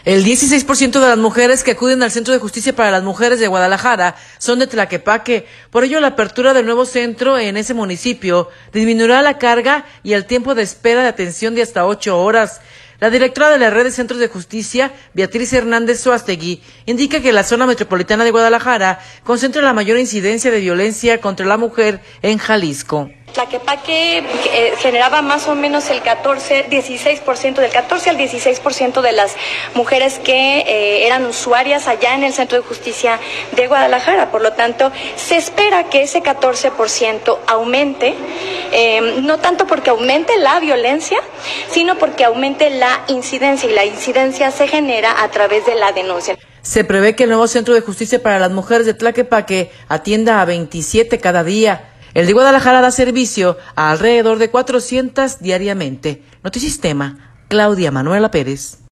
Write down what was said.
El 16% de las mujeres que acuden al Centro de Justicia para las Mujeres de Guadalajara son de Tlaquepaque. Por ello, la apertura del nuevo centro en ese municipio disminuirá la carga y el tiempo de espera de atención de hasta 8 horas. La directora de la Red de Centros de Justicia, Beatriz Hernández Suástegui, indica que la zona metropolitana de Guadalajara concentra la mayor incidencia de violencia contra la mujer en Jalisco. Tlaquepaque generaba más o menos del 14 al 16% de las mujeres que eran usuarias allá en el Centro de Justicia de Guadalajara. Por lo tanto, se espera que ese 14% aumente, no tanto porque aumente la violencia, sino porque aumente la incidencia, y la incidencia se genera a través de la denuncia. Se prevé que el nuevo Centro de Justicia para las Mujeres de Tlaquepaque atienda a 27 cada día. El de Guadalajara da servicio a alrededor de 400 diariamente. Notisistema, Claudia Manuela Pérez.